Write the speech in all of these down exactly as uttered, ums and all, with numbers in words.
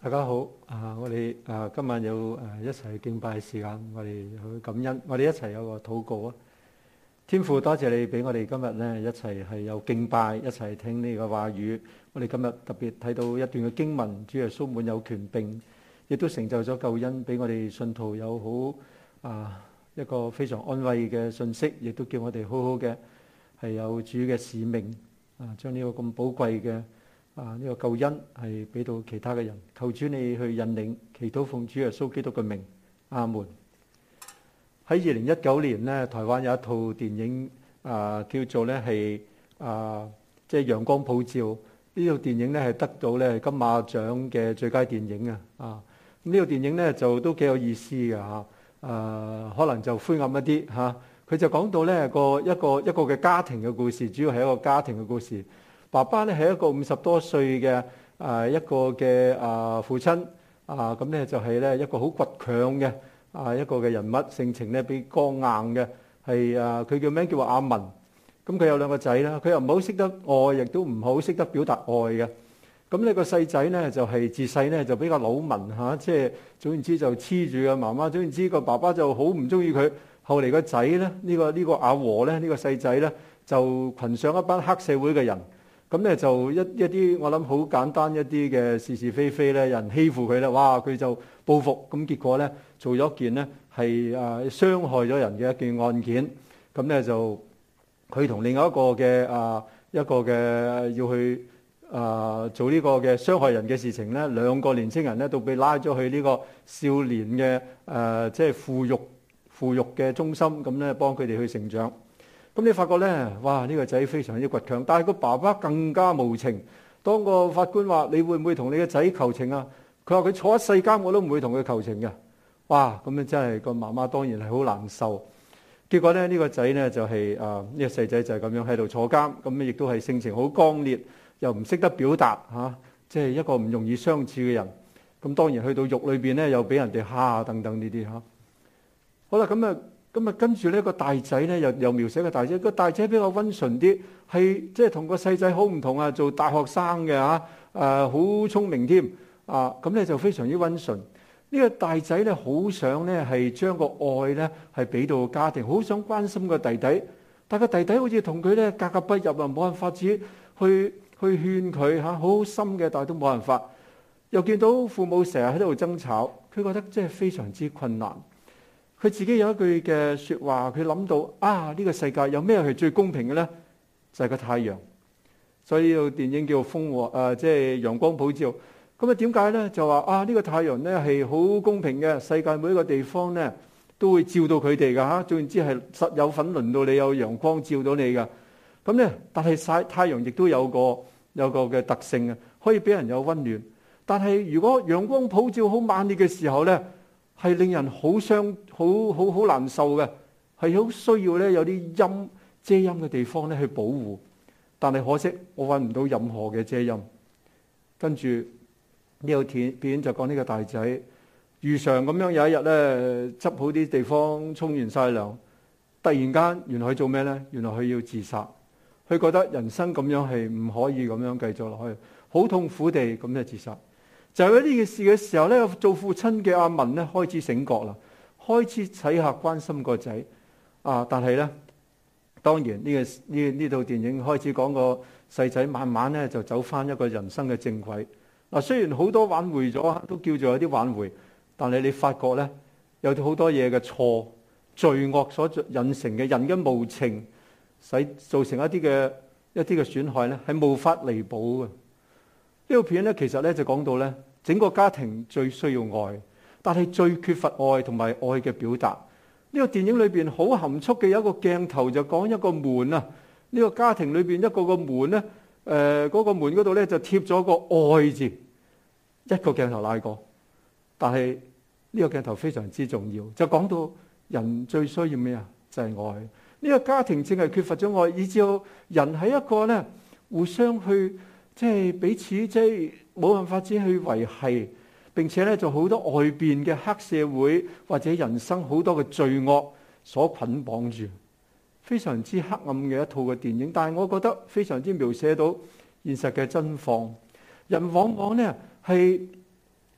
大家好，啊，我哋啊今晚有誒一齊敬拜時間，我哋去感恩，我哋一齊有個禱告啊！天父，多謝你俾我哋今日咧一齊係有敬拜，一齊聽呢個話語。我哋今日特別睇到一段嘅經文，主耶穌滿有權柄，亦都成就咗救恩，俾我哋信徒有好啊一個非常安慰嘅信息，亦都叫我哋好好嘅係有主嘅使命啊，將呢個咁寶貴嘅。啊！呢、這個救恩係俾到其他嘅人，求主你去引領，祈禱奉主耶穌基督嘅名，阿門。喺二零一九年呢，台灣有一套電影啊，叫做咧係啊，即係陽光普照。呢套電影咧係得到咧金馬獎嘅最佳電影啊！啊，咁呢套電影咧就都幾有意思嘅嚇。啊，可能就灰暗一啲嚇。佢、啊、就講到咧個一個一個嘅家庭嘅故事，主要係一個家庭嘅故事。爸爸咧係一個五十多歲嘅啊一個嘅啊父親啊，咁咧就係咧一個好倔強嘅啊一個嘅人物，性情咧比較剛硬嘅，係啊佢叫名叫阿文。咁佢有兩個仔啦，佢又唔好識得愛，亦都唔好識得表達愛嘅。咁呢個細仔咧就係自細咧就比較老文嚇，即係總言之就黐住個媽媽，總言之個爸爸就好唔中意佢。後嚟個仔咧呢個呢個阿和咧呢個細仔咧就群上一班黑社會嘅人。咁咧就一一啲我諗好簡單一啲嘅是是非非咧，人欺負佢咧，哇佢就報復，咁結果咧做咗件呢係啊傷害咗人嘅一件案件。咁咧就佢同另外一個嘅啊一個嘅要去啊做呢個嘅傷害人嘅事情咧，兩個年青人咧都被拉咗去呢個少年嘅誒即係撫育撫育嘅中心，咁咧幫佢哋去成長。咁你發覺咧，哇！呢個仔非常之倔強，但係個爸爸更加無情。當個法官話：你會唔會同你嘅仔求情啊？佢話：佢坐一世監我都唔會同佢求情嘅。哇！咁樣真係個媽媽當然係好難受。結果咧，呢個仔呢就係啊呢個細仔就係咁樣喺度坐監，咁亦都係性情好剛烈，又唔識得表達嚇，即係一個唔容易相處嘅人。咁當然去到獄裏邊咧，又俾人哋蝦等等呢啲嚇。好啦，咁啊。咁啊，跟住呢個大仔咧，又又描寫個大仔。個大仔比較溫順啲，係即係同個細仔好唔同啊！做大學生嘅嚇，誒好聰明添啊！咁咧就非常之溫順。呢個大仔咧，好想咧係將個愛咧係俾到家庭，好想關心個弟弟。但個弟弟好似同佢咧格格不入啊，冇辦法子去去勸佢嚇，好好心嘅，但係都冇辦法。又見到父母成日喺度爭吵，佢覺得真係非常之困難。佢自己有一句嘅説話，佢諗到啊，呢個世界有咩係最公平嘅咧？就係個太陽。所以呢套電影叫風和誒，即係陽光普照。咁啊點解咧？就話啊，呢個太陽咧係好公平嘅，世界每一個地方咧都會照到佢哋㗎嚇。總言之係實有份輪到你有陽光照到你㗎。咁咧，但係曬太陽亦都有個有個嘅特性啊，可以俾人有溫暖。但係如果陽光普照好猛烈嘅時候咧，係令人好傷、好好好難受嘅，係好需要咧有啲陰遮陰嘅地方咧去保護。但係可惜我揾唔到任何嘅遮陰。跟住呢個片就講呢個大仔如常咁樣有一日咧執好啲地方沖完晒涼，突然間原來佢做咩咧？原來佢要自殺。佢覺得人生咁樣係唔可以咁樣繼續落去，好痛苦地咁就自殺。就喺呢件事嘅時候咧，做父親嘅阿文咧開始醒覺啦，開始睇下關心個仔啊！但係咧，當然呢、這個呢呢套電影開始講個細仔慢慢咧就走翻一個人生嘅正軌。嗱、啊，雖然好多挽回咗，都叫做有啲挽回，但係你發覺咧有好多嘢嘅錯、罪惡所引成嘅人嘅無情，使造成一啲嘅一啲嘅損害咧，係無法彌補嘅。呢套片咧，其實咧就講到咧，整個家庭最需要愛，但係最缺乏愛同埋愛嘅表達。呢個電影裏邊好含蓄嘅有一個鏡頭，就講一個門啊。呢個家庭裏邊一個個門咧，誒嗰個門嗰度咧就貼咗個愛字，一個鏡頭拉過。但係呢個鏡頭非常之重要，就講到人最需要咩啊？就係愛。呢個家庭正係缺乏咗愛，以至到人喺一個咧互相去。即係彼此即係冇辦法子去維繫，並且咧就好多外邊嘅黑社會或者人生好多嘅罪惡所捆綁住，非常之黑暗嘅一套嘅電影。但係我覺得非常之描寫到現實嘅真況。人往往咧係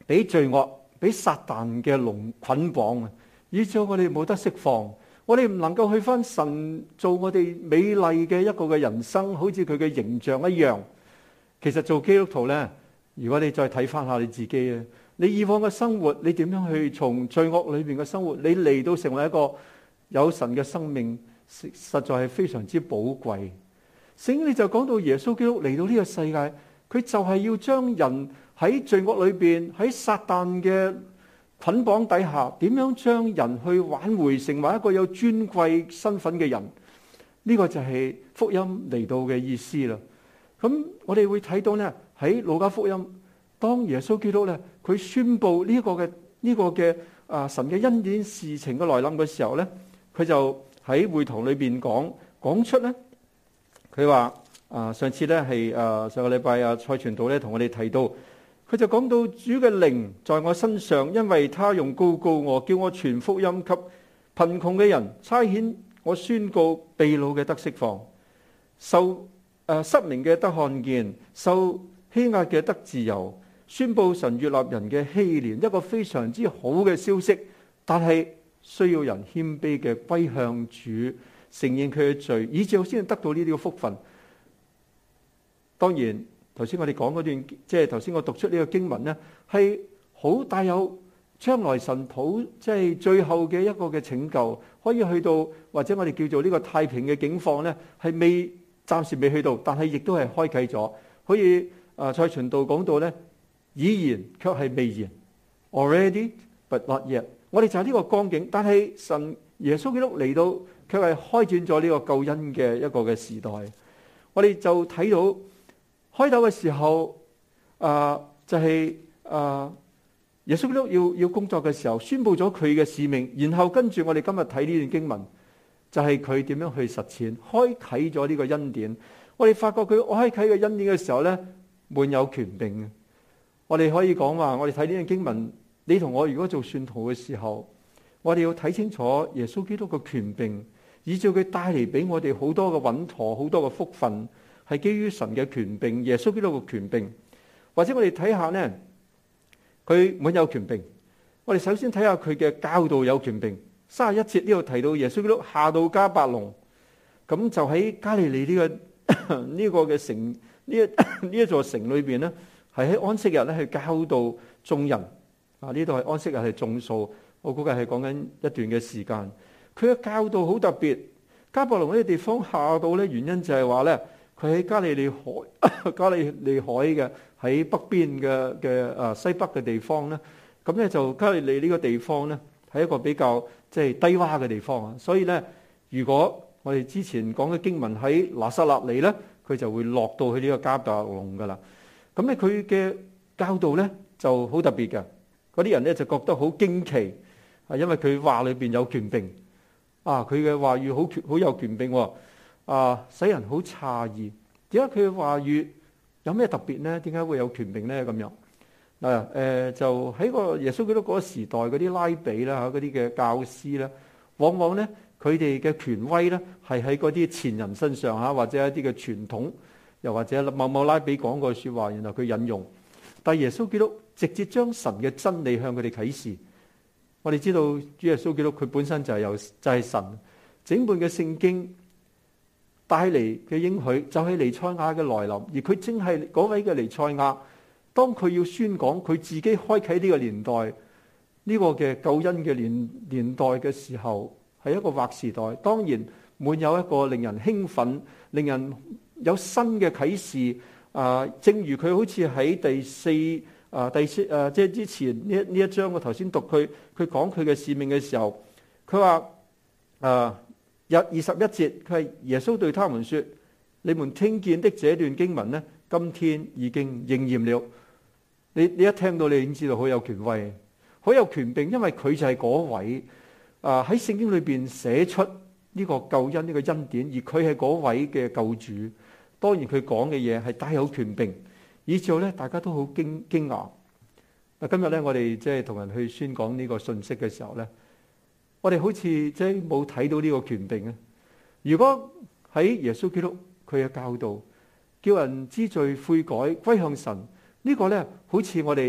俾罪惡、俾撒旦嘅籠捆綁啊，以致我哋冇得釋放。我哋唔能夠去翻神做我哋美麗嘅一個嘅人生，好似佢嘅形象一樣。其實做基督徒呢，如果你再睇翻下你自己啊，你以往嘅生活，你點樣去從罪惡裏邊嘅生活，你嚟到成為一個有神嘅生命，實在係非常之寶貴。聖經你就講到耶穌基督嚟到呢個世界，佢就係要將人喺罪惡裏邊，喺撒旦嘅捆綁底下，點樣將人去挽回成為一個有尊貴身份嘅人？呢個就係福音嚟到嘅意思啦。咁我哋會睇到呢，喺路加福音，當耶穌基督呢，佢宣布呢個嘅呢個嘅啊神嘅恩典事情嘅來臨嘅時候呢，佢就喺會堂裏邊講講出呢，佢話啊上次呢係啊上個禮拜啊蔡傳道呢同我哋提到。佢就講到主嘅靈在我身上，因為他用膏膏我，叫我傳福音給貧窮嘅人，差遣我宣告被擄嘅得釋放，受誒、呃、失明嘅得看見，受欺壓嘅得自由，宣布神悅納人嘅禧年，一個非常之好嘅消息。但係需要人謙卑嘅歸向主，承認佢嘅罪，以至先得到呢啲嘅福分。當然。頭先我哋講嗰段，即係頭先我讀出呢個經文呢，係好帶有將來神普，即係最後嘅一個嘅拯救，可以去到或者我哋叫做呢個太平嘅境況呢，係未暫時未去到，但係亦都係開啟咗。可以啊，蔡傳道講到呢，已然卻係未然 ，already but not yet。我哋就係呢個光景，但係神耶穌基督嚟到，卻係開展咗呢個救恩嘅一個嘅時代。我哋就睇到。開頭嘅時候，啊，就係啊，耶穌基督要要工作嘅時候，宣布咗佢嘅使命，然後跟住我哋今日睇呢段經文，就係佢點樣去實踐，開啟咗呢個恩典。我哋發覺佢開啟嘅恩典嘅時候咧，滿有權柄。我哋可以講話，我哋睇呢段經文，你同我如果做信徒嘅時候，我哋要睇清楚耶穌基督嘅權柄，以至佢帶嚟俾我哋好多嘅穩妥，好多嘅福分。係基於神嘅權柄，耶穌基督嘅權柄，或者我哋睇下呢，佢滿有權柄。我哋首先睇下佢嘅教導有權柄。三十一節呢度提到耶穌基督下到迦百農，咁就喺加利利呢、這個呢、這個嘅城呢一呢一座城裏邊呢，係喺安息日咧去教導眾人。啊，呢度係安息日係眾數，我估計係講緊一段嘅時間。佢嘅教導好特別。迦百農呢個地方下到咧，原因就係話咧。佢喺加利利海，加利利海嘅喺北邊嘅嘅啊西北嘅地方咧，咁咧就加利利呢個地方咧係一個比較即係低洼嘅地方啊，所以咧如果我哋之前講嘅經文喺拿撒勒嚟咧，佢就會落到去呢個迦百農噶啦。咁咧佢嘅教導咧就好特別嘅，嗰啲人咧就覺得好驚奇，係因為佢話裏邊有權柄啊，佢嘅話語好權好有權柄喎。啊！使人好詫異，點解佢嘅話語有咩特別呢？點解會有權柄呢？咁樣嗱，誒就喺個耶穌基督嗰個時代，嗰啲拉比啦嚇，嗰啲嘅教師啦，往往咧佢哋嘅權威咧係喺嗰啲前人身上嚇，或者一啲嘅傳統，又或者某某拉比講過説話，然後佢引用。但係耶穌基督直接將神嘅真理向佢哋啟示。我哋知道主耶穌基督佢本身就係有就係神，整本嘅聖經。帶嚟嘅應許就係彌賽亞嘅來臨，而佢正係嗰位嘅彌賽亞。當佢要宣講佢自己開啟呢個年代呢、呢個嘅救恩嘅年年代嘅時候，係一個劃時代。當然滿有一個令人興奮、令人有新嘅啟示。啊、呃，正如佢好似喺第四啊、呃、第四啊、呃、即係之前呢呢一章我頭先讀佢佢講佢嘅使命嘅時候，佢話啊。呃日二十一節，佢係耶穌對他們說：你們聽見的這段經文呢，今天已經應驗了。你你一聽到，你已經知道好有權威，好有權柄，因為佢就係嗰位啊喺聖經裏邊寫出呢個救恩呢個恩典，而佢係嗰位嘅救主。當然佢講嘅嘢係帶有權柄，以至咧大家都好驚驚訝。嗱，今日咧我哋即係同人去宣講呢個信息嘅時候咧。我哋好似即係冇睇到呢個權柄啊！如果喺耶穌基督佢嘅教導，叫人知罪悔改歸向神，呢個咧好似我哋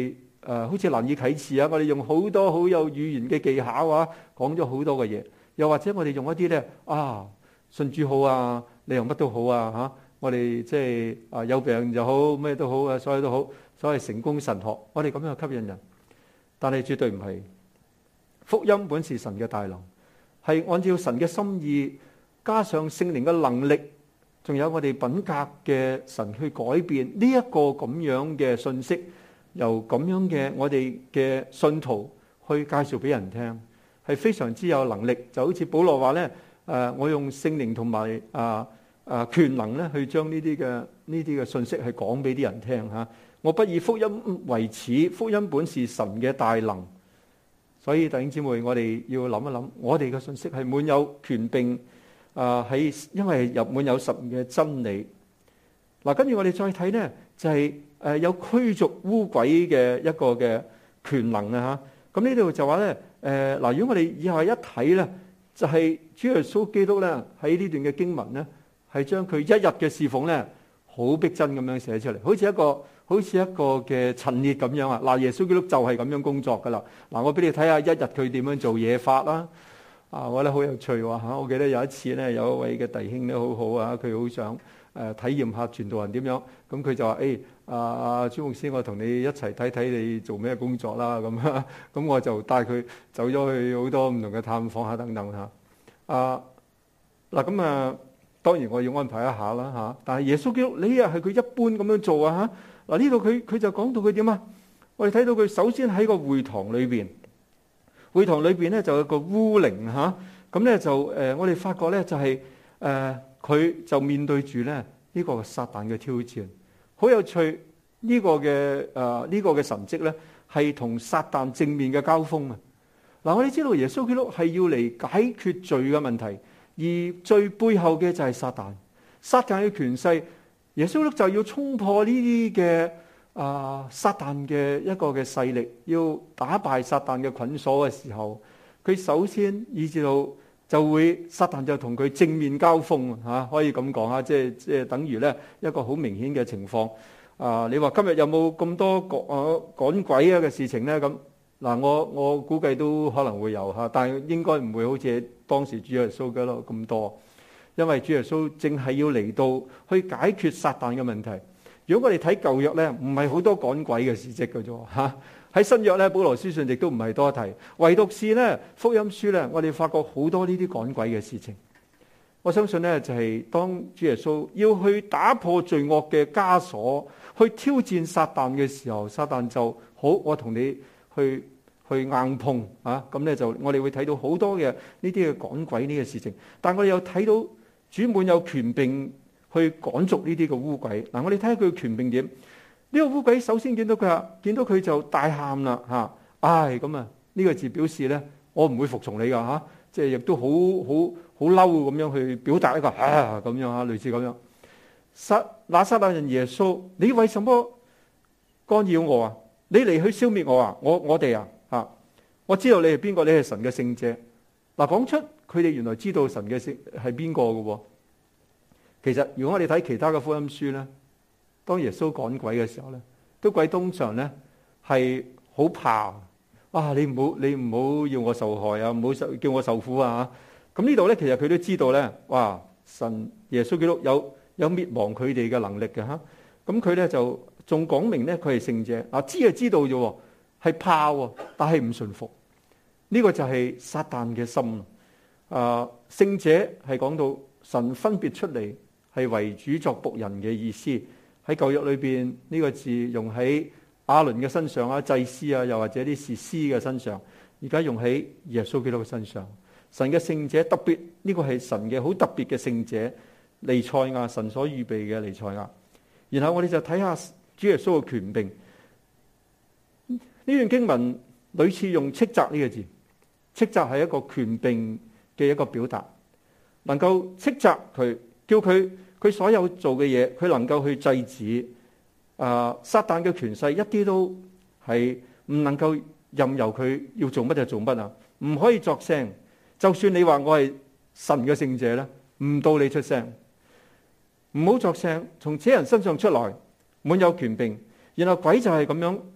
呃、好似難以啟齒啊！我哋用好多好有語言嘅技巧啊，講咗好多嘅嘢。又或者我哋用一啲咧啊，信主好啊，你用乜都好啊嚇！我哋即係啊有病就好，咩都好啊，所有都好，所謂成功神學，我哋咁樣吸引人。但係絕對唔係，福音本是神嘅大能，係按照神嘅心意，加上聖靈嘅能力，仲有我哋品格嘅神去改變呢一個咁樣嘅信息，由咁樣嘅我哋嘅信徒去介紹俾人聽，係非常之有能力。就好似保羅話咧，誒，我用聖靈同埋啊啊權能咧，去將呢啲嘅呢啲嘅信息係講俾啲人聽嚇。我不以福音為恥，福音本是神嘅大能。所以弟兄姊妹，我哋要諗一諗，我哋嘅信息係滿有權柄，啊喺因為入滿有神嘅真理。嗱，跟住我哋再睇呢，就係誒有驅逐污鬼嘅一個嘅權能啊嚇。咁呢度就話咧，誒嗱，如果我哋以下一睇咧，就係主耶穌基督咧喺呢段嘅經文咧，係將佢一日嘅侍奉咧，好逼真咁樣寫出嚟，好似一個。好似一個嘅陳列咁樣啊！嗱，耶穌基督就係咁樣工作噶啦。嗱，我俾你睇下一日佢點樣做嘢法啦。啊，我覺得好有趣喎嚇！我記得有一次咧，有一位嘅弟兄咧好好啊，佢好想誒體驗下傳道人點樣。咁佢就話：誒，啊啊朱牧師，我同你一齊睇睇你做咩工作啦。咁咁我就帶佢走咗去好多唔同嘅探訪下等等嚇。啊，嗱咁啊，當然我要安排一下啦嚇。但係耶穌基督呢日係佢一般咁樣做啊嚇。嗱，呢度佢佢就講到佢點啊？我哋睇到佢首先喺個會堂裏邊，會堂裏邊咧就有個污靈嚇，咁咧就誒我哋發覺咧就係誒佢就面對住咧呢個撒旦嘅挑戰，好有趣。呢個嘅誒呢個嘅神蹟咧係同撒旦正面嘅交鋒啊！嗱，我哋知道耶穌基督係要嚟解決罪嘅問題，而最背後嘅就係撒旦，撒旦嘅權勢。耶穌就要衝破呢啲嘅啊撒旦嘅一個嘅勢力，要打敗撒旦嘅捆鎖嘅時候，佢首先以至到就會撒旦就同佢正面交鋒嚇，可以咁講嚇，即係即係等於咧一個好明顯嘅情況。啊，你話今日有冇咁多趕啊趕鬼啊嘅事情咧？咁嗱，我我估計都可能會有嚇，但係應該唔會好似當時主耶穌嘅咯咁多。因為主耶穌正係要嚟到去解決撒旦嘅問題。如果我哋睇舊約咧，唔係好多趕鬼嘅事蹟嘅啫嚇。喺新約咧，保羅書信亦都唔係多提，唯獨是咧福音書咧，我哋發覺好多呢啲趕鬼嘅事情。我相信咧就係當主耶穌要去打破罪惡嘅枷鎖，去挑戰撒旦嘅時候，撒旦就好，我同你去去硬碰啊！咁咧就我哋會睇到好多嘅呢啲嘅趕鬼呢個事情，但我哋又睇到主滿有權柄去趕逐呢啲嘅污鬼。嗱，我哋睇下佢嘅權柄點？呢個污鬼首先見到佢啊，見到佢就大喊啦嚇！唉，咁啊，呢個字表示咧，我唔會服從你噶嚇，即係亦都好好好嬲咁樣去表達一個啊咁樣嚇，類似咁樣。撒拿撒勒人耶穌，你為什麼干擾我啊？你嚟去消滅我啊？我我哋啊嚇！我知道你係邊個，你係神嘅聖者。嗱，講出佢哋原來知道神嘅聖係邊個嘅喎。其實如果我哋睇其他嘅福音書咧，當耶穌趕鬼嘅時候咧，都鬼通常咧係好怕。哇！你唔好你唔好要我受害啊，唔好叫我受苦啊！咁呢度咧，其實佢都知道咧，哇！神耶穌基督有有滅亡佢哋嘅能力嘅嚇。咁佢咧就仲講明咧，佢係聖者啊，知係知道啫，係怕喎，但係唔順服。呢個就係撒旦嘅心啊！聖者係講到神分別出嚟係為主作僕人嘅意思。喺舊約裏邊呢個字用喺亞倫嘅身上啊，祭司啊，又或者啲士師嘅身上，而家用喺耶穌基督嘅身上。神嘅聖者特別，呢個係神嘅好特別嘅聖者，彌賽亞，神所預備嘅彌賽亞。然後我哋就睇下主耶穌嘅權柄。呢段經文屢次用斥責呢個字，斥責係一個權柄嘅一個表達，能夠斥責佢，叫佢佢所有做嘅嘢，佢能夠去制止。啊，撒旦嘅權勢一啲都係唔能夠任由佢要做乜就做乜啊！唔可以作聲，就算你話我係神嘅聖者咧，唔到你出聲，唔好作聲，從這人身上出來滿有權柄。然後鬼就係咁樣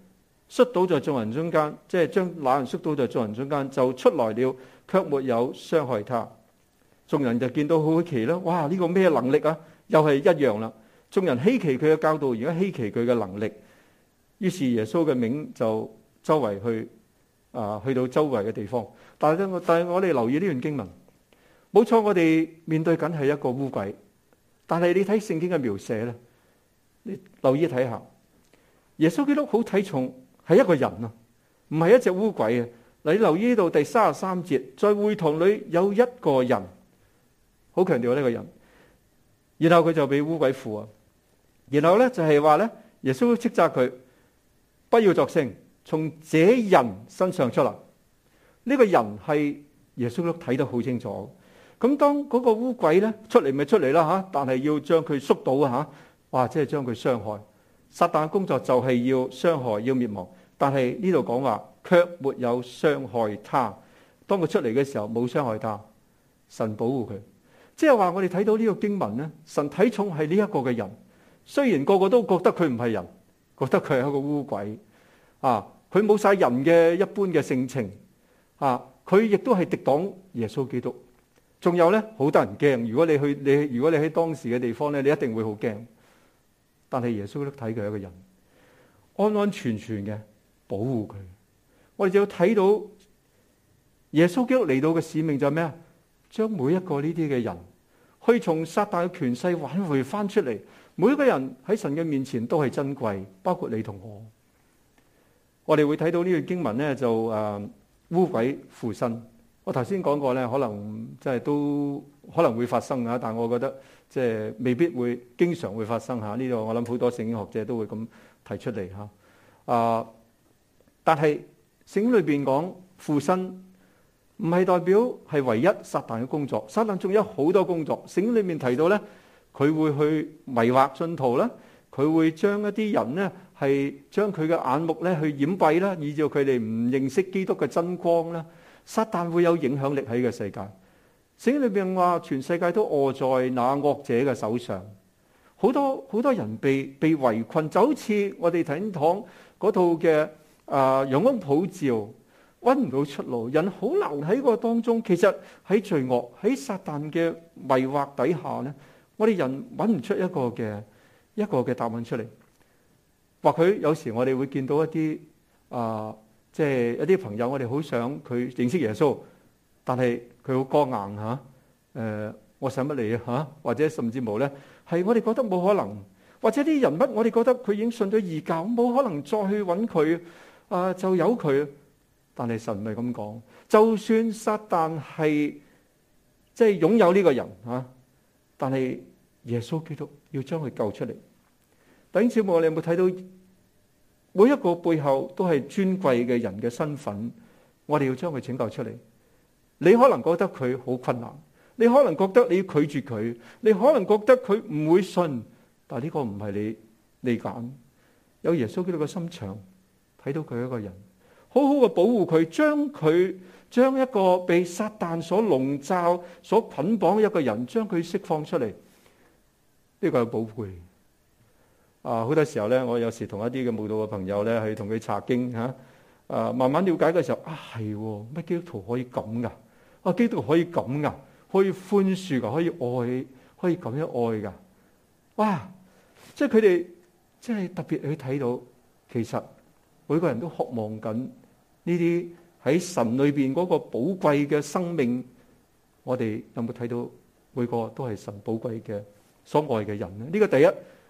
摔倒在眾人中間，即係將那人摔倒在眾人中間，就出來了，卻沒有傷害他。眾人就見到好奇啦，哇！呢個咩能力啊？又係一樣啦。眾人稀奇佢嘅教導，而家稀奇佢嘅能力。於是耶穌嘅名就周圍去啊，去到周圍嘅地方。但係我但係我哋留意呢段經文，冇錯，我哋面對緊係一個污鬼。但係你睇聖經嘅描寫咧，你留意睇下，耶穌基督好睇重係一個人啊，唔係一隻污鬼啊。你留意呢度第三十三節，在會堂裏有一個人，好強調呢個人，然後佢就被污鬼附啊。然後咧就係話咧，耶穌斥責佢不要作聲，從這人身上出嚟。呢個人係耶穌都睇得好清楚。咁當嗰個污鬼咧出嚟咪出嚟啦吓，但係要將佢縮到啊吓，哇！即係將佢傷害。撒旦嘅工作就係要傷害，要滅亡。但係呢度講話卻沒有傷害他。當佢出嚟嘅時候冇傷害他，神保護佢。即係話我哋睇到呢個經文咧，神睇重係呢一個嘅人。雖然個個都覺得佢唔係人，覺得佢係一個污鬼啊，佢冇晒人嘅一般嘅性情啊，佢亦都係敵擋耶穌基督。仲有咧，好得人驚。如果你去你如果你喺當時嘅地方咧，你一定會好驚。但係耶穌都睇佢係一個人，安安全全嘅保護佢。我哋就要睇到耶穌基督嚟到嘅使命就係咩啊？將每一個呢啲嘅人，去從撒旦嘅權勢挽回翻出嚟。每一個人喺神嘅面前都係珍貴，包括你同我。我哋會睇到呢段經文咧，就誒污鬼附身。我頭先講過咧，可能即係都可能會發生啊，但我覺得即係未必會經常會發生嚇。呢度我諗好多聖經學者都會咁提出嚟嚇。啊，但係聖經裏邊講附身，唔係代表係唯一撒旦嘅工作。撒旦仲有好多工作。聖經裏面提到咧，佢會去迷惑信徒啦，佢會將一啲人呢係將佢嘅眼目咧去掩蔽啦，以致佢哋唔認識基督嘅真光啦。撒旦會有影響力喺個世界。聖經裏邊話，全世界都臥在那惡者嘅手上。好多好多人被被圍困，就好似我哋睇堂嗰套嘅啊陽光普照，揾唔到出路，人好難喺個當中。其實喺罪惡喺撒旦嘅迷惑底下咧，我哋人揾唔出一個嘅一個嘅答案出嚟。或許有時我哋會見到一啲啊，即係一啲朋友，我哋好想佢認識耶穌，但係佢好剛硬嚇。誒、呃，我使乜嚟啊嚇？或者甚至冇咧，係我哋覺得冇可能。或者啲人物，我哋覺得佢已經信咗異教，冇可能再去揾佢啊，就由佢。但係神唔係咁講，就算撒旦係即係擁有呢個人嚇，但係耶穌基督要將佢救出嚟。弟兄姊妹，你有冇睇到每一個背後都係尊貴嘅人嘅身份？我哋要將佢拯救出嚟。你可能覺得佢好困難，你可能覺得你要拒絕佢，你可能覺得佢唔會信，但係呢個唔係你你揀。有耶穌基督嘅心腸，睇到佢一個人，好好嘅保護佢，將佢將一個被撒旦所籠罩、所捆綁嘅一個人，將佢釋放出嚟。呢個係寶貝。啊，好多時候咧，我有時同一啲嘅慕道嘅朋友咧，去同佢查經吓，啊，慢慢了解嘅時候，啊係，乜基督徒可以咁噶？啊，基督徒可以咁噶？可以寬恕噶？可以愛？可以咁樣愛噶？哇！即係佢哋，即係特別去睇到，其實每個人都渴望緊呢啲喺神裏邊嗰個寶貴嘅生命。我哋有冇睇到每個都係神寶貴嘅所愛嘅人咧？呢個第一。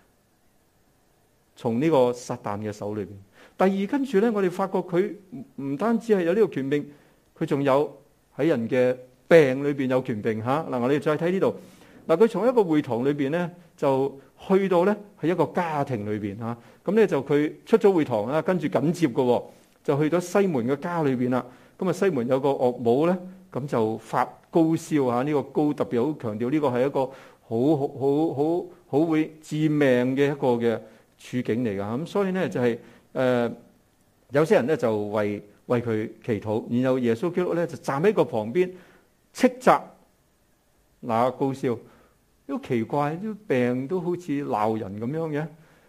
從呢個撒旦嘅手裏邊，第二跟住咧，我哋發覺佢唔單止係有呢個權柄，佢仲有喺人嘅病裏邊有權柄吓。嗱，我哋再睇呢度，嗱，佢從一個會堂裏邊咧，就去到咧係一個家庭裏邊吓。咁咧就佢出咗會堂啦，跟住緊接嘅就去咗西門嘅家裏邊啦。咁啊，西門有個岳母咧，咁就發高燒吓。呢個高特別好強調，呢個係一個好好好好好會致命嘅一個嘅處境嚟噶。咁所以咧就係、是、誒、呃、有些人咧就為為佢祈禱，然後耶穌基督咧就站喺個旁邊斥責那高燒。都奇怪，啲病都好似鬧人咁樣嘅。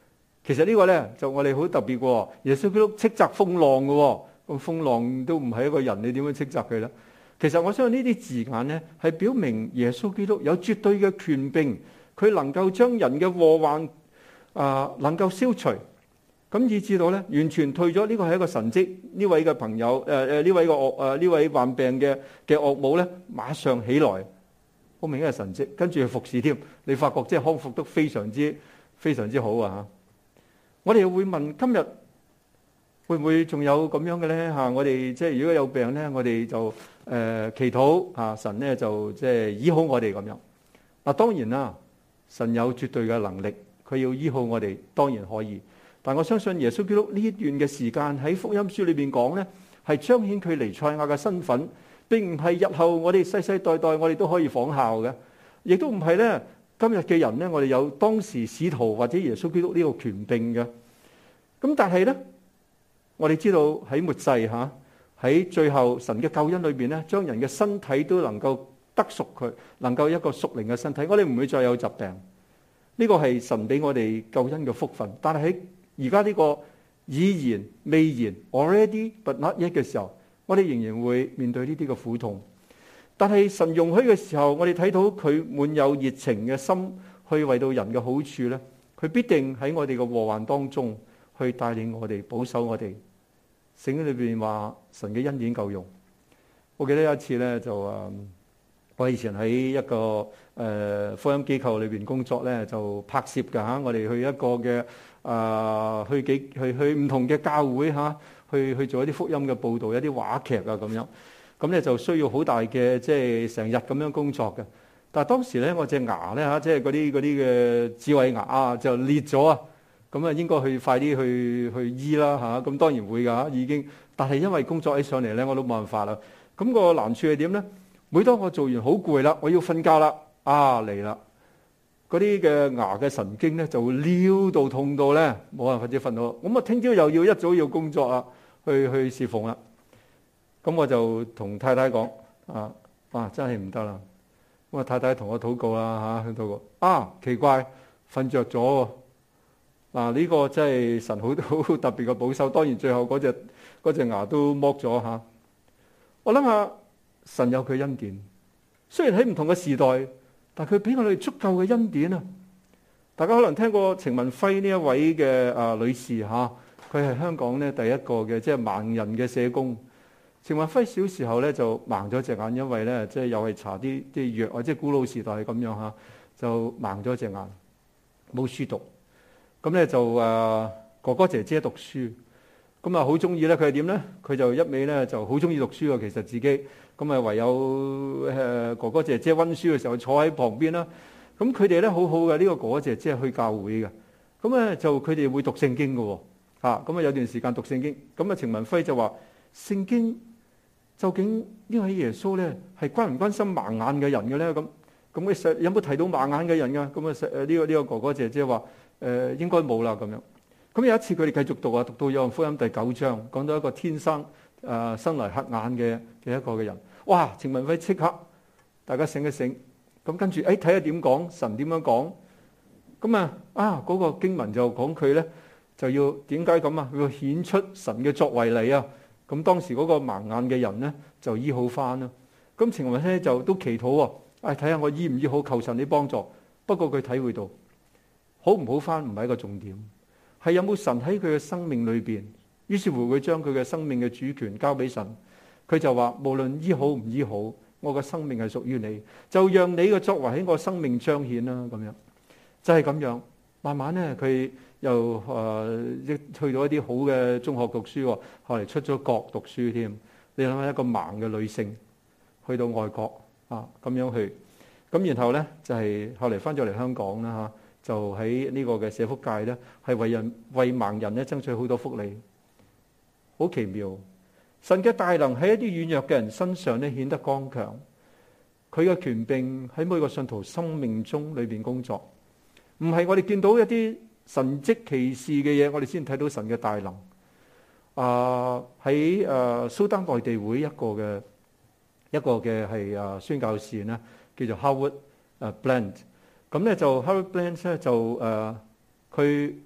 其實呢個咧就我哋好特別嘅，耶穌基督斥責風浪嘅，咁風浪都唔係一個人，你點樣斥責佢咧？其實我相信呢啲字眼咧係表明耶穌基督有絕對嘅權柄，佢能夠將人嘅禍患啊、呃、能夠消除。咁以至到咧，完全退咗，呢個係一個神蹟。呢位嘅朋友，誒誒呢位個惡誒呢位患病嘅嘅岳母咧，馬上起來，好明顯係神蹟。跟住去服侍添，你發覺即係康復得非常之非常之好啊！嚇，我哋又會問：今日會唔會仲有咁樣嘅咧？嚇，我哋即係如果有病咧，我哋就誒、呃、祈禱嚇，神咧就即係醫好我哋咁樣。嗱，當然啦，神有絕對嘅能力，佢要醫好我哋，當然可以。但我相信耶穌基督呢一段嘅時間喺福音書裏邊講呢，係彰顯佢彌賽亞嘅身份，並唔係日後我哋世世代代我哋都可以仿效嘅，亦都唔係呢今日嘅人呢，我哋有當時使徒或者耶穌基督呢個權柄嘅。咁但係呢，我哋知道喺末世吓，喺最後神嘅救恩裏邊呢，將人嘅身體都能夠得贖佢，能夠一個屬靈嘅身體，我哋唔會再有疾病。呢個係神俾我哋救恩嘅福分，但係喺而家呢個已然未然 already but not yet 嘅時候，我哋仍然會面對呢啲嘅苦痛。但係神容許嘅時候，我哋睇到佢滿有熱情嘅心去為到人嘅好處咧，佢必定喺我哋嘅禍患當中去帶領我哋，保守我哋。聖經裏邊話神嘅恩典夠用。我記得有一次咧，就誒我以前喺一個誒、呃、福音機構裏邊工作咧，就拍攝㗎嚇。我哋去一個嘅。啊、呃，去幾去去唔同嘅教會嚇、啊，去去做一啲福音嘅報導，一啲話劇啊咁樣，咁咧就需要好大嘅即係成日咁樣工作嘅。但係當時咧，我隻牙咧嚇，即係嗰啲嗰啲嘅智慧牙啊，就裂咗啊，咁啊應該去快啲去去醫啦嚇。咁、啊、當然會㗎、啊，已經。但係因為工作起上嚟咧，我都冇辦法啦。咁、那個難處係點咧？每當我做完好攰啦，我要瞓覺啦，啊嚟啦！嗰啲嘅牙嘅神經咧就會撩到痛到咧，冇辦法子瞓到。咁啊，聽朝又要一早要工作啊，去去侍奉啦。咁我就同太太講：啊啊，真係唔得啦！咁啊，太太同我禱告啦嚇，禱告啊，奇怪，瞓着咗喎。嗱，呢個真係神好好特別嘅保守。當然最後嗰隻嗰隻牙都剝咗嚇。我諗下神有佢恩典，雖然喺唔同嘅時代。但佢俾我哋足夠嘅恩典啊！大家可能聽過程文輝呢一位嘅啊女士嚇，佢係香港咧第一個嘅即係盲人嘅社工。程文輝小時候咧就盲咗隻眼，因為咧即係又係搽啲啲藥啊，即係古老時代係咁樣嚇，就盲咗隻眼，冇書讀。咁咧就誒哥哥姐姐讀書，咁啊好中意咧。佢係點咧？佢就一味咧就好中意讀書啊！其實自己。咁啊，唯有誒哥哥姐姐溫書嘅時候坐喺旁邊啦。咁佢哋咧好好嘅，呢個哥哥姐姐係去教會嘅。咁咧就佢哋會讀聖經嘅喎。嚇，咁啊有段時間讀聖經。咁啊程文輝就話：聖經究竟呢位耶穌咧係關唔關心盲眼嘅人嘅咧？咁咁佢實有冇提到盲眼嘅人㗎？咁啊實誒呢個呢個哥哥姐姐話：誒應該冇啦咁樣。咁有一次佢哋繼續讀啊，讀到約翰福音第九章，講到一個天生誒生嚟黑眼嘅嘅一個嘅人。哇！程文輝即刻，大家醒一醒。咁跟住，誒睇下點講，神點樣講？咁啊啊嗰個經文就講佢咧，就要點解咁啊？佢要顯出神嘅作為嚟啊！咁當時嗰個盲眼嘅人咧就醫好翻啦。咁程文輝就都祈禱喎，誒睇下我醫唔醫好，求神你幫助。不過佢體會到好唔好翻唔係一個重點，係有冇神喺佢嘅生命裏邊。於是乎佢將佢嘅生命嘅主權交俾神。佢就話：無論醫好唔醫好，我嘅生命係屬於你，就讓你嘅作為喺我生命彰顯啦。咁樣就係、是、咁樣，慢慢咧佢又誒、呃、去到一啲好嘅中學讀書，後嚟出咗國讀書添。你諗下一個盲嘅女性去到外國啊咁樣去，咁然後咧就係、是、後嚟翻咗嚟香港啦嚇，就喺呢個嘅社福界咧係為人為盲人咧爭取好多福利，好奇妙。神嘅大能喺一啲軟弱嘅人身上咧顯得剛強，佢嘅權柄喺每個信徒生命中裏邊工作，唔係我哋見到一啲神蹟奇事嘅嘢，我哋先睇到神嘅大能。啊喺誒蘇丹內地會一個嘅一個嘅係誒宣教士咧，叫做 Howard 誒 Bland，咁咧就 Howard Bland 咧就誒佢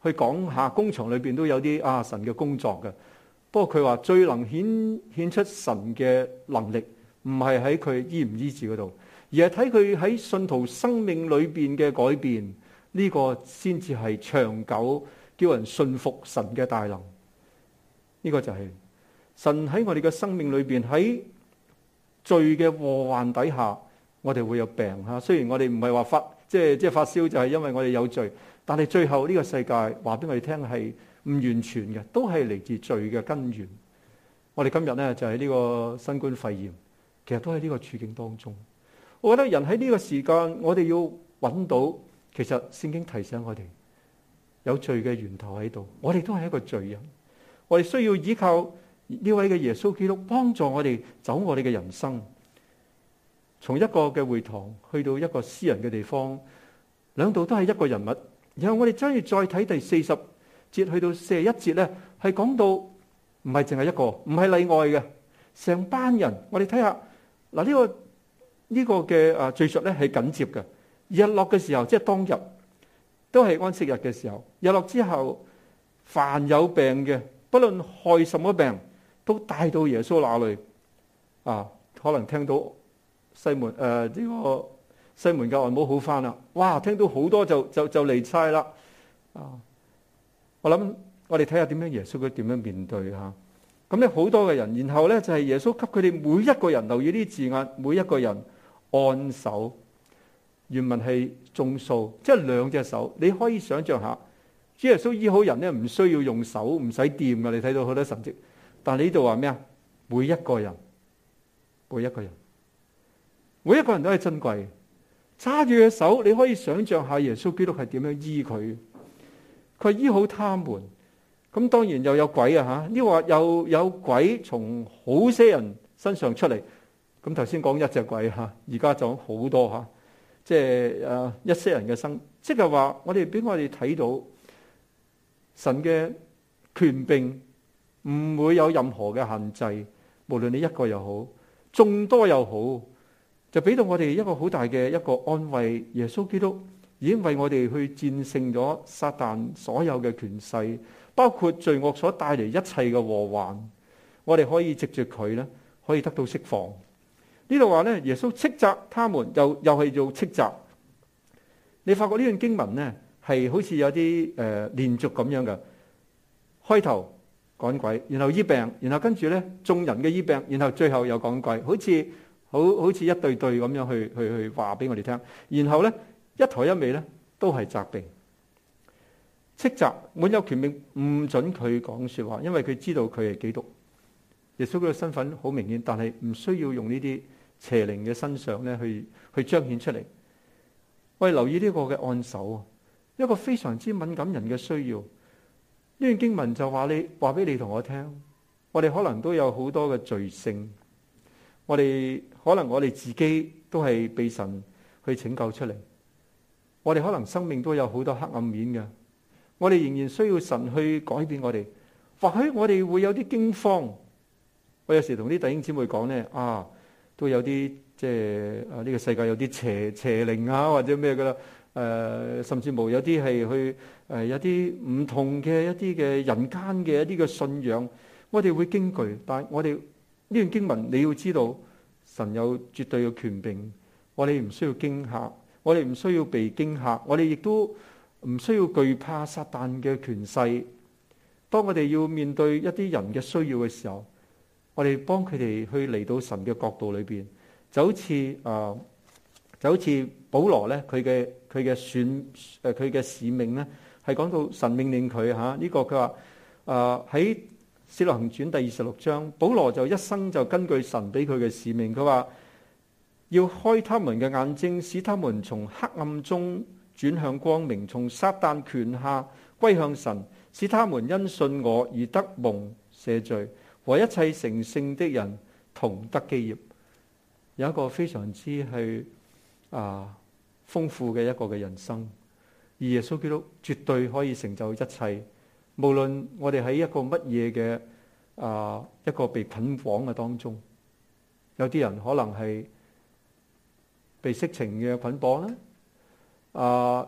去講下工場裏邊都有啲啊神嘅工作嘅。不過佢話最能顯顯出神嘅能力，唔係喺佢醫唔醫治嗰度，而係睇佢喺信徒生命裏邊嘅改變。呢個先至係長久叫人信服神嘅大能。呢個就係神喺我哋嘅生命裏邊，喺罪嘅禍患底下，我哋會有病吓。雖然我哋唔係話發即係即係發燒，就係因為我哋有罪，但係最後呢個世界話俾我哋聽係唔完全嘅，都係嚟自罪嘅根源。我哋今日呢，就係呢個新冠肺炎，其實都喺呢個處境當中。我覺得人喺呢個時間，我哋要揾到，其實聖經提醒我哋有罪嘅源頭喺度，我哋都係一個罪人，我哋需要依靠呢位嘅耶穌基督幫助我哋走我哋嘅人生，從一個嘅會堂去到一個私人嘅地方，兩度都係一個人物。然後我哋將要再睇第四十節去到四十一節咧，係講到唔係淨係一個，唔係例外嘅，成班人。我哋睇下嗱，呢個呢個嘅啊敘述咧係緊接嘅。日落嘅時候，即係當日，都係安息日嘅時候。日落之後，凡有病嘅，不論害什麼病，都帶到耶穌那裏。啊，可能聽到西門誒呢個西門嘅外母好返啦，哇！聽到好多就就就嚟晒啦。啊，我諗我哋睇下點樣耶穌佢點樣面對吓。咁咧好多嘅人，然後咧就係耶穌給佢哋每一個人，留意呢啲字眼，每一個人按手。原文係眾數，即係兩隻手。你可以想象下，主耶穌醫好人咧，唔需要用手，唔使掂噶。你睇到好多神蹟，但係呢度話咩啊？每一個人，每一個人，每一個人都係珍貴。揸住嘅手，你可以想象下耶穌基督係點樣醫佢。佢醫好他們，咁當然又有鬼啊吓！呢個話又有鬼從好些人身上出嚟。咁頭先講一隻鬼吓，而家就好多吓。即係誒一些人嘅生，即係話我哋俾我哋睇到神嘅權柄唔會有任何嘅限制，無論你一個又好，眾多又好，就俾到我哋一個好大嘅一個安慰。耶穌基督已經為我哋去戰勝咗撒旦所有嘅權勢，包括罪惡所帶嚟一切嘅禍患，我哋可以藉住佢咧，可以得到釋放。呢度話咧，耶穌斥責他們，又又係做斥責。你發覺呢段經文咧，係好似有啲誒、呃、連續咁樣嘅。開頭趕鬼，然後醫病，然後跟住咧眾人嘅醫病，然後最後又趕鬼，好似好好似一對對咁樣去去去話俾我哋聽。然後咧一頭一尾咧都係責備、斥責，滿有權柄，唔准佢講說話，因為佢知道佢係基督。耶穌嘅身份好明顯，但係唔需要用呢啲邪靈嘅身上咧，去去彰顯出嚟。我哋留意呢個嘅按手，一個非常之敏感人嘅需要。呢段經文就話你話俾你同我聽，我哋可能都有好多嘅罪性，我哋可能我哋自己都係被神去拯救出嚟，我哋可能生命都有好多黑暗面嘅，我哋仍然需要神去改變我哋。或許我哋會有啲驚慌，我有時同啲弟兄姊妹講咧，啊，都有啲即係啊呢個世界有啲邪邪靈啊，或者咩噶啦，誒、呃，甚至乎有啲係去誒、呃、有啲唔同嘅一啲嘅人間嘅一啲嘅信仰，我哋會驚懼。但係我哋呢段經文你要知道，神有絕對嘅權柄，我哋唔需要驚嚇，我哋唔需要被驚嚇，我哋亦都唔需要懼怕撒旦嘅權勢。當我哋要面對一啲人嘅需要嘅時候，我哋幫佢哋去嚟到神嘅角度裏邊，就好似啊，就好似保羅咧，佢嘅佢嘅選誒佢嘅使命咧，係講到神命令佢吓呢個佢話啊喺《使徒行傳》第二十六章，保羅就一生就根據神俾佢嘅使命，佢話要開他們嘅眼睛，使他們從黑暗中轉向光明，從撒旦權下歸向神，使他們因信我而得蒙赦罪，和一切成聖的人同得基業。有一個非常之係啊豐富嘅一個嘅人生，而耶穌基督絕對可以成就一切。無論我哋喺一個乜嘢嘅啊一個被捆綁嘅當中，有啲人可能係被色情嘅捆綁啦，啊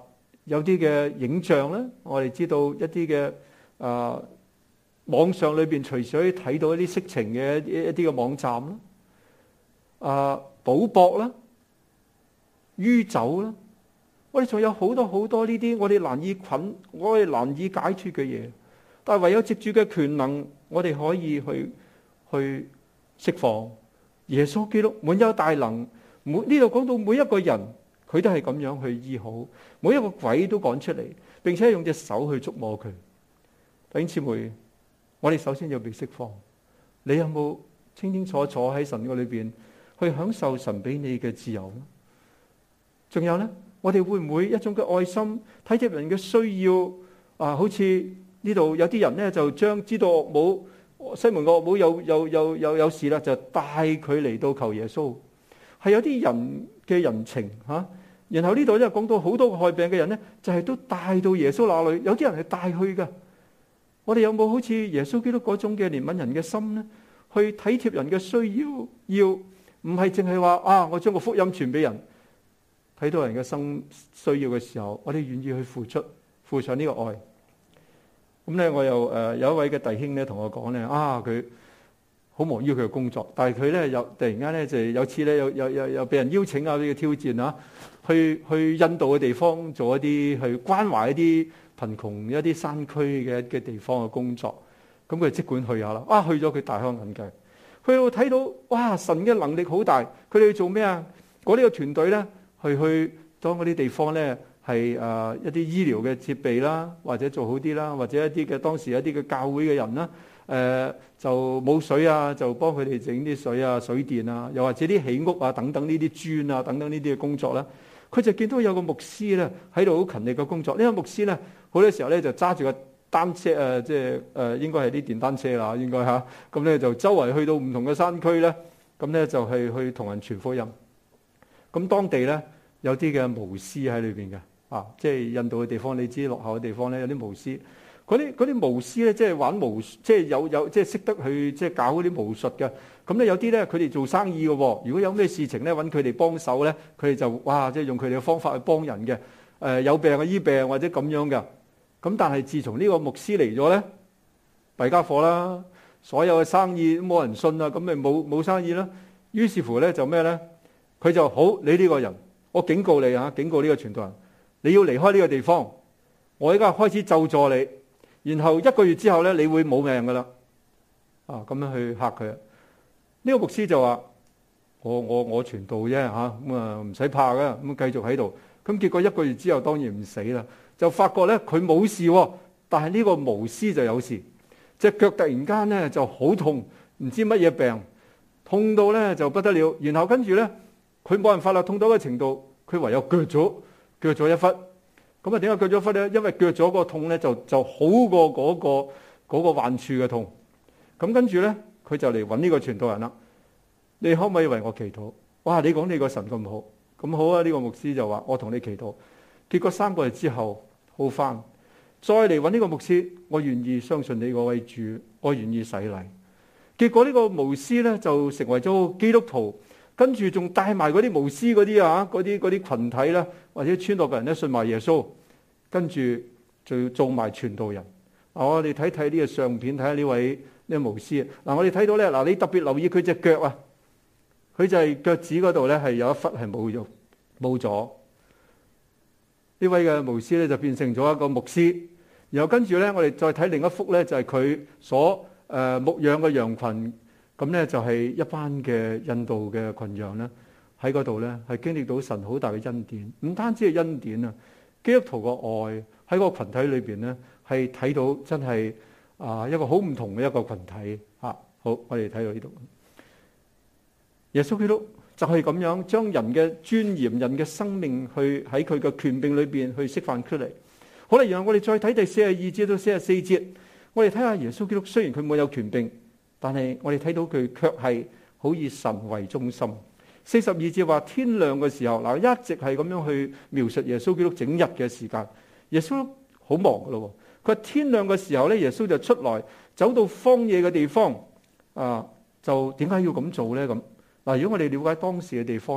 有啲嘅影像咧，我哋知道一啲嘅啊網上裏邊隨時可以睇到一啲色情嘅一一啲嘅網站啦，啊賭博啦、酗酒啦，我哋仲有好多好多呢啲我哋難以捆、我哋難以解脫嘅嘢，但係唯有藉住嘅權能，我哋可以去去釋放。耶穌基督滿有大能，每呢度講到每一個人，佢都係咁樣去醫好，每一個鬼都趕出嚟，並且用隻手去觸摸佢。弟兄姊妹，我哋首先要被釋放。你有冇清清楚楚喺神嘅裏邊去享受神俾你嘅自由呢？仲有呢，我哋會唔會一種嘅愛心體貼人嘅需要啊？好似呢度有啲人呢，就將知道岳母西門個岳母有有有有有事啦，就帶佢嚟到求耶穌，係有啲人嘅人情吓、啊。然後呢度咧講到好多個害病嘅人呢，就係、是、都帶到耶穌那裏，有啲人係帶去噶。我哋有冇好似耶穌基督嗰種嘅憐憫人嘅心呢？去體貼人嘅需要，要唔係淨係話啊，我將個福音傳俾人。睇到人嘅生需要嘅時候，我哋願意去付出，付上呢個愛。咁咧，我又誒、呃、有一位嘅弟兄咧同我講咧，啊佢好忙於佢嘅工作，但係佢咧又突然間咧就有次咧有有有有俾人邀請啊，呢個挑戰啊，去去印度嘅地方做一啲去關懷一啲貧窮一啲山區嘅嘅地方嘅工作。咁佢即管去下啦，啊去咗佢大開眼界，去到睇到哇神嘅能力好大，佢哋去做咩啊？嗰、這、呢個團隊咧。去去當嗰啲地方咧，係誒、呃、一啲醫療嘅設備啦，或者做好啲啦，或者一啲嘅當時一啲嘅教會嘅人啦，誒、呃、就冇水啊，就幫佢哋整啲水啊、水電啊，又或者啲起屋啊等等呢啲磚啊等等呢啲嘅工作啦。佢就見到有個牧師咧喺度好勤力嘅工作。呢、這個牧師咧好多時候咧就揸住個單車誒，即係誒應該係啲電單車啦，應該嚇。咁、啊、咧就周圍去到唔同嘅山區咧，咁咧就係去同人傳福音。咁當地咧有啲嘅巫師喺裏邊嘅，啊，即係印度嘅地方，你知落後嘅地方咧有啲巫師。嗰啲嗰啲巫師咧，即係玩巫，即係有有即係識得去即係搞嗰啲巫術嘅。咁咧有啲咧佢哋做生意嘅喎，如果有咩事情咧揾佢哋幫手咧，佢哋就哇即係用佢哋嘅方法去幫人嘅。誒、呃、有病啊醫病或者咁樣嘅。咁但係自從呢個牧師嚟咗咧，弊家伙啦，所有嘅生意都冇人信啦，咁咪冇冇生意啦。於是乎咧就咩咧？佢就好，你呢個人，我警告你啊，警告呢個傳道人，你要離開呢個地方。我而家開始咒詛你，然後一個月之後咧，你會冇命噶啦。啊，咁樣去嚇佢。呢、這個牧師就話：我我我傳道啫嚇，咁啊唔使怕噶，咁繼續喺度。咁結果一個月之後當然唔死啦，就發覺咧佢冇事，但係呢個巫師就有事，隻腳突然間咧就好痛，唔知乜嘢病，痛到咧就不得了。然後跟住咧。佢冇辦法啦，痛到嘅程度，佢唯有鋸咗鋸咗一忽。咁啊，點解鋸咗一忽咧？因為鋸咗個痛咧，就就好過嗰個嗰個患處嘅痛。咁跟住咧，佢就嚟揾呢個傳道人啦。你可唔可以為我祈禱？哇！你講你個神咁好，咁好啊！呢個牧師就話：我同你祈禱。結果三個月之後好返，再嚟揾呢個牧師，我願意相信你嗰位主，我願意洗禮。結果呢個巫師咧就成為咗基督徒。跟住仲帶埋嗰啲巫師嗰啲啊，嗰啲嗰啲羣體啦，或者村落嘅人咧信埋耶穌，跟住就做埋傳道人。啊，我哋睇睇呢個相片，睇下呢位呢個巫師。嗱，我哋睇到咧，嗱，你特別留意佢隻腳啊，佢就係腳趾嗰度咧係有一忽係冇咗冇咗。呢位嘅巫師咧就變成咗一個牧師。然後跟住咧，我哋再睇另一幅咧，就係佢所誒牧養嘅羊群。咁咧就係一班嘅印度嘅群羊咧，喺嗰度咧係經歷到神好大嘅恩典，唔單止係恩典啊，基督徒嘅愛喺個群體裏邊咧係睇到真係啊一個好唔同嘅一個群體啊。好，我哋睇到呢度，耶穌基督就係咁樣將人嘅尊嚴、人嘅生命去喺佢嘅權柄裏邊去釋放出嚟。好啦，然後我哋再睇第四十二節到四十四節，我哋睇下耶穌基督雖然佢冇有權柄。但係我哋睇到佢卻係好以神為中心。四十二節話天亮嘅時候，嗱，一直係咁樣去描述耶穌基督整日嘅時間。耶穌好忙噶咯，佢話天亮嘅時候咧，耶穌就出來走到荒野嘅地方啊，就點解要咁做咧？咁嗱，如果我哋了解當時嘅地方咧，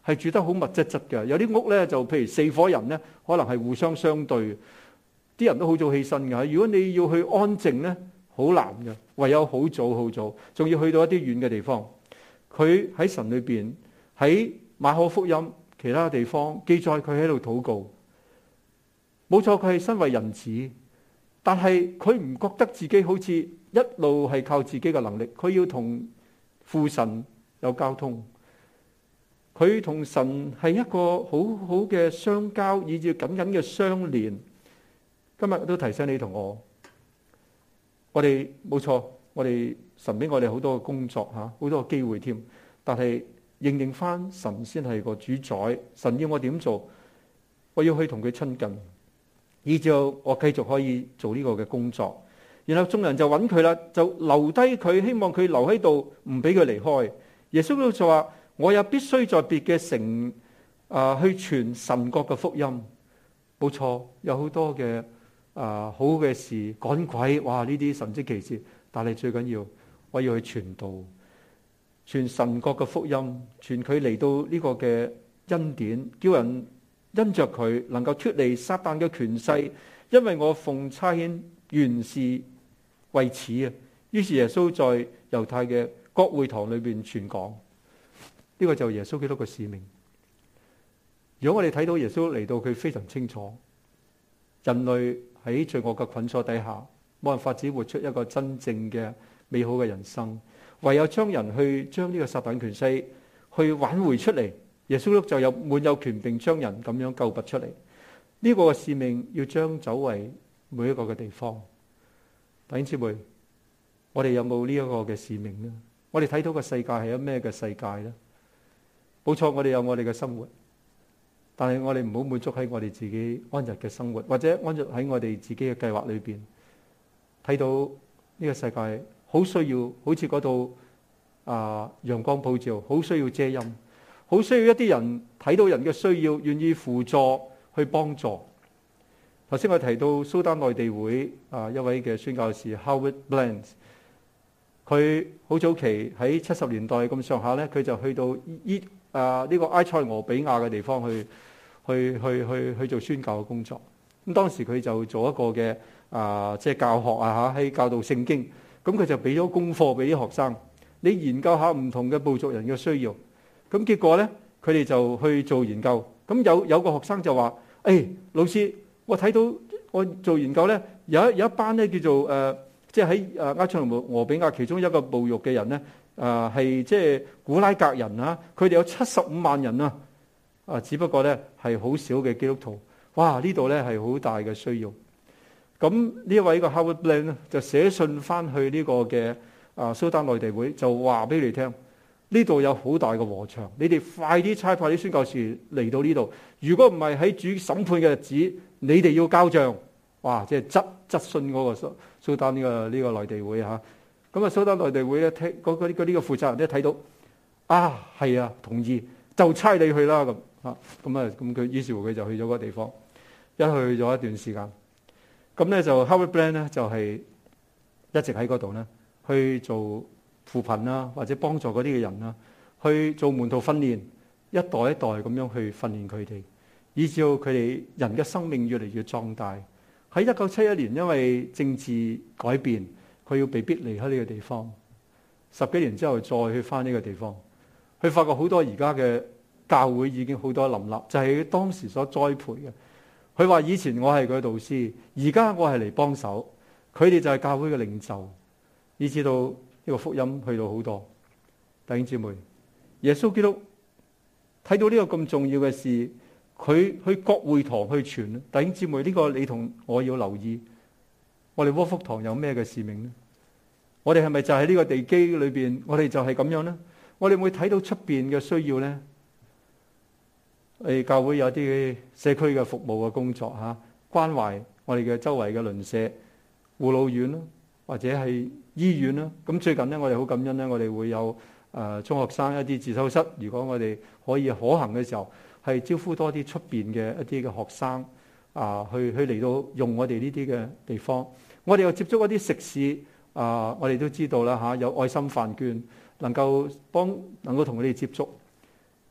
係住得好密質質嘅。有啲屋咧就譬如四夥人咧，可能係互相相對，啲人都好早起身㗎。如果你要去安靜咧，好難嘅，唯有好早好早，仲要去到一啲遠嘅地方。佢喺神裏邊，喺馬可福音其他地方記載佢喺度禱告。冇錯，佢係身為人子，但係佢唔覺得自己好似一路係靠自己嘅能力，佢要同父神有交通。佢同神係一個好好嘅相交，以至緊緊嘅相連。今日都提醒你同我，我哋冇錯，我哋神俾我哋好多嘅工作吓，好多嘅機會添。但係認認翻神先係個主宰，神要我點做，我要去同佢親近，以至我繼續可以做呢個嘅工作。然後眾人就揾佢啦，就留低佢，希望佢留喺度，唔俾佢離開。耶穌就話：我也必須在別嘅城啊、呃、去傳神國嘅福音。冇錯，有好多嘅啊、呃、好嘅事，趕鬼，哇！呢啲神蹟奇事，但係最緊要我要去傳道，傳神國嘅福音，傳佢嚟到呢個嘅恩典，叫人因着佢能夠脫離撒旦嘅權勢。因為我奉差遣原是為此啊。於是耶穌在猶太嘅各會堂裏邊傳講。呢個就係耶穌基督嘅使命。如果我哋睇到耶穌嚟到，佢非常清楚，人類喺罪惡嘅捆鎖底下，冇辦法只活出一個真正嘅美好嘅人生，唯有將人去將呢個撒旦權勢去挽回出嚟。耶穌基督就有滿有權柄將人咁樣救拔出嚟。呢、這個使命要將走為每一個嘅地方。弟兄姊妹，我哋有冇呢一個嘅使命呢？我哋睇到個世界係一咩嘅世界呢？冇錯，我哋有我哋嘅生活，但係我哋唔好滿足喺我哋自己安逸嘅生活，或者安逸喺我哋自己嘅計劃裏邊。睇到呢個世界好需要，好似嗰度啊陽光普照，好需要遮陰，好需要一啲人睇到人嘅需要，願意輔助去幫助。頭先我提到蘇丹內地會啊一位嘅宣教士 Howard Bland， 佢好早期喺七十年代咁上下咧，佢就去到伊啊呢個埃塞俄比亞嘅地方去去去去去做宣教嘅工作。咁當時佢就做一個嘅啊即係教學啊嚇，喺教導聖經。咁佢就俾咗功課俾啲學生，你研究下唔同嘅部族人嘅需要。咁結果咧，佢哋就去做研究。咁有有個學生就話：誒、哎、老師，我睇到我做研究咧，有一有一班咧叫做誒，即係喺誒埃塞俄比亞其中一個部族嘅人咧，誒係即係古拉格人啊，佢哋有七十五萬人啊，啊只不過咧係好少嘅基督徒。哇！呢度咧係好大嘅需要。咁呢一位個 Howard Bland 咧就寫信翻去呢個嘅啊蘇丹內地會，就話俾你聽，呢度有好大嘅禾場，你哋快啲差派啲宣教士嚟到呢度。如果唔係喺主審判嘅日子，你哋要交賬。哇！即係質質詢嗰個蘇蘇丹呢個呢個內地會嚇。咁啊蘇丹內地會咧聽嗰嗰啲嗰啲嘅負責人咧睇到啊係啊同意，就差你去啦咁啊咁啊咁佢於是乎佢就去咗嗰個地方，一去咗一段時間。咁咧就 Howard Bland 咧就係一直喺嗰度咧去做扶貧啦，或者幫助嗰啲嘅人啦，去做門徒訓練，一代一代咁樣去訓練佢哋，以至到佢哋人嘅生命越嚟越壯大。喺一九七一年，因為政治改變，佢要被逼離開呢個地方。十幾年之後再去翻呢個地方，佢發覺好多而家嘅教會已經好多林立，就係佢當時所栽培嘅。佢話以前我係佢嘅導師，而家我係嚟幫手。佢哋就係教會嘅領袖，以至到呢個福音去到好多弟兄姊妹。耶穌基督睇到呢個咁重要嘅事，佢去各會堂去傳。弟兄姊妹，呢個你同我要留意。我哋窩福堂有咩嘅使命呢？我哋係咪就喺呢個地基裏邊？我哋就係咁樣呢？我哋會睇到出邊嘅需要呢？誒，教會有啲社區嘅服務嘅工作嚇，關懷我哋嘅周圍嘅鄰舍、護老院啦，或者係醫院啦。咁最近呢，我哋好感恩呢，我哋會有誒中學生一啲自修室。如果我哋可以可行嘅時候，係招呼多啲出邊嘅一啲嘅學生啊，去去嚟到用我哋呢啲嘅地方。我哋又接觸一啲食肆啊，我哋都知道啦嚇，有愛心飯券能夠幫能夠同佢哋接觸。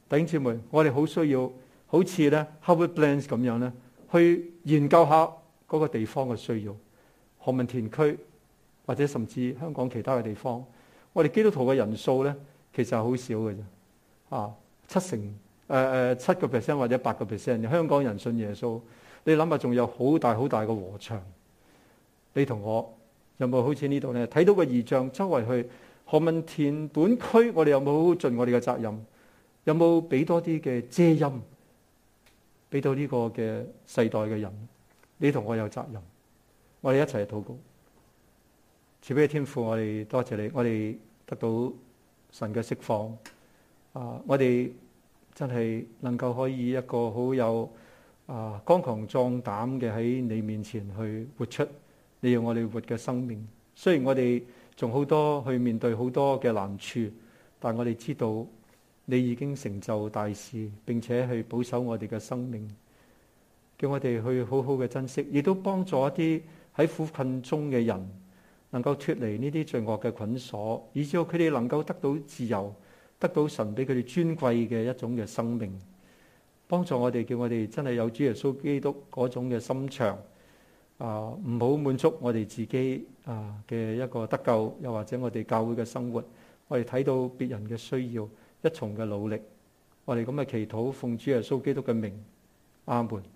弟兄姊妹，我哋好需要好似咧 Howard Blends 咁樣咧，去研究下嗰個地方嘅需要。何文田區或者甚至香港其他嘅地方，我哋基督徒嘅人數咧，其實係好少嘅啫。啊，七成誒誒七個 percent 或者八個 percent， 香港人信耶穌。你諗下，仲有好大好大嘅禾場。你同我有冇好似呢度咧睇到個異象？周圍去何文田本區，我哋有冇好好盡我哋嘅責任？有冇俾多啲嘅遮陰，俾到呢個嘅世代嘅人？你同我有責任，我哋一齊禱告。慈悲嘅天父，我哋多謝你，我哋得到神嘅釋放啊！我哋真係能夠可以一個好有啊剛強壯膽嘅喺你面前去活出你要我哋活嘅生命。雖然我哋仲好多去面對好多嘅難處，但我哋知道你已經成就大事，並且去保守我哋嘅生命，叫我哋去好好嘅珍惜，亦都幫助一啲喺苦困中嘅人能夠脫離呢啲罪惡嘅捆鎖，以至佢哋能夠得到自由，得到神俾佢哋尊貴嘅一種嘅生命。幫助我哋，叫我哋真係有主耶穌基督嗰種嘅心腸啊，唔好滿足我哋自己啊嘅一個得救，又或者我哋教會嘅生活，我哋睇到別人嘅需要，一重嘅努力，我哋咁嘅祈禱，奉主耶穌基督嘅名，阿門。